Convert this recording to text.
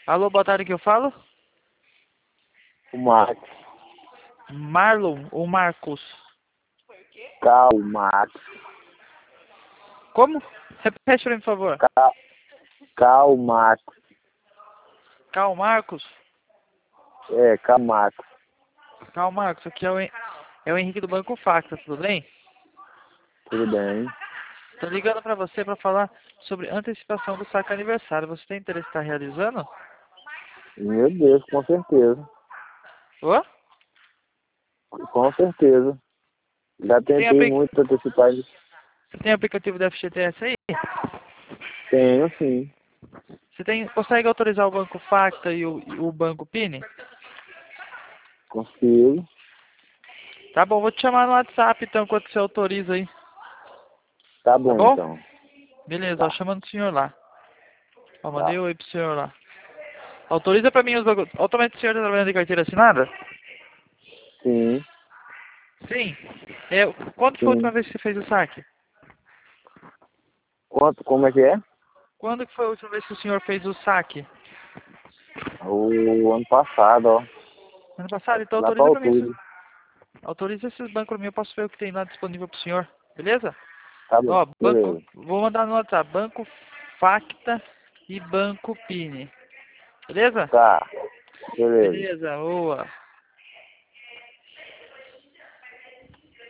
Alô, boa tarde, que eu falo? O Max. Marlon ou Marcos? Cal, Max. Como? Repete pra mim, por favor. Cal, Max. Cal Marcos? É, Cal, Max. Cal Marcos, aqui é o Henrique do Banco Facta, tudo bem? Tudo bem? Tô ligando pra você pra falar sobre antecipação do saque aniversário. Você tem interesse em estar realizando? Meu Deus, com certeza. Ô? Com certeza. Já Tem tentei muito antecipar. Você tem aplicativo da FGTS aí? Tenho, sim. Consegue autorizar o Banco Facta e o Banco Pini? Consigo. Tá bom, vou te chamar no WhatsApp então, enquanto você autoriza aí. Tá Tá bom, bom? então. Beleza, ó, Tá. chamando o senhor lá. Ó, mandei Tá. oi pro senhor lá. Autoriza pra mim os bagulhos. Automaticamente o senhor tá trabalhando de carteira assinada? Sim, Sim. Quando foi a última sim. vez que você fez o saque? Como é que é? Quando que foi a última vez que o senhor fez o saque? O ano passado, ó. Ano passado? Então Lá pra autoriza pra mim. outubro. Autoriza esses bancos pra mim, eu posso ver o que tem lá disponível pro senhor. Beleza? Tá bom. Ó, banco. Beleza. Vou mandar no WhatsApp. Banco Facta e Banco Pini. Beleza? Tá. Beleza. Beleza, boa.